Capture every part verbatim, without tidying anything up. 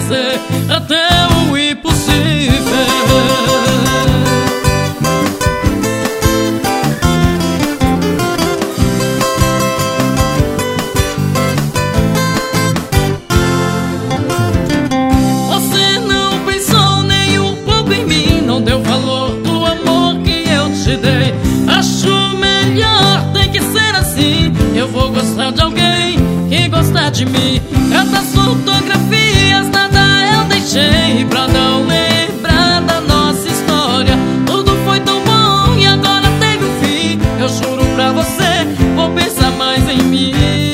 fazer até o impossível. Você não pensou nem um pouco em mim, não deu valor do amor que eu te dei. Acho melhor, tem que ser assim. Eu vou gostar de alguém que gostar de mim. Essas fotografias nada eu deixei pra não lembrar da nossa história. Tudo foi tão bom e agora teve um fim. Eu juro pra você, vou pensar mais em mim.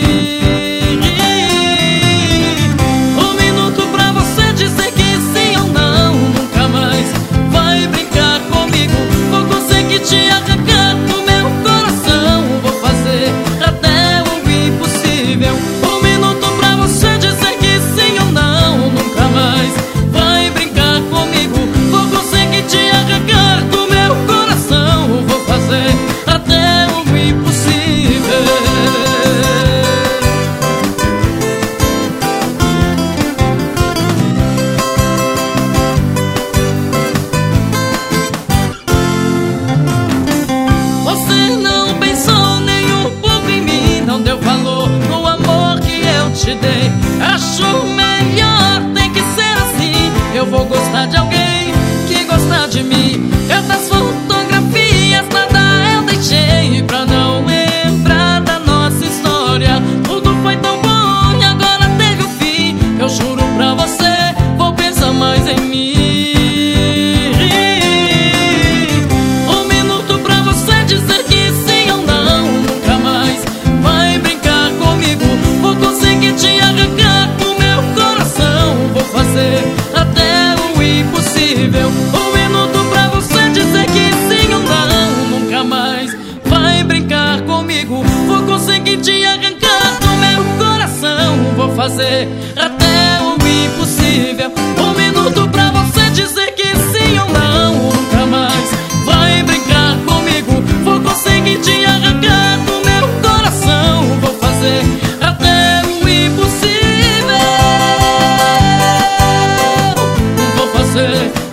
Um minuto pra você dizer que sim ou não. Nunca mais vai brincar comigo. Vou conseguir te arrancar do meu coração. Vou fazer até o impossível. Um minuto pra você dizer que sim ou não. Nunca mais vai brincar comigo. Vou conseguir te arrancar do meu coração. Vou fazer até o impossível. Você não pensou nem um pouco em mim, não deu valor no amor que eu te dei. Acho melhor, tem que ser assim. Eu vou gostar de alguém que gostar de mim. Essas fotografias nada eu deixei pra não lembrar da nossa história. Tudo foi tão bom e agora teve um fim. Eu juro pra você, vou pensar mais em mim. Um minuto pra você dizer que sim ou não. Nunca mais vai brincar comigo. Vou conseguir te arrancar do meu coração. Vou fazer até o impossível. Um minuto pra você dizer que sim ou não. Nunca mais vai brincar comigo. Vou conseguir te arrancar do meu coração. Vou fazer até o impossível. Um minuto pra você dizer que sim ou não. Nunca mais vai brincar comigo. Vou conseguir te arrancar do meu coração. Vou fazer até o impossível. Vou fazer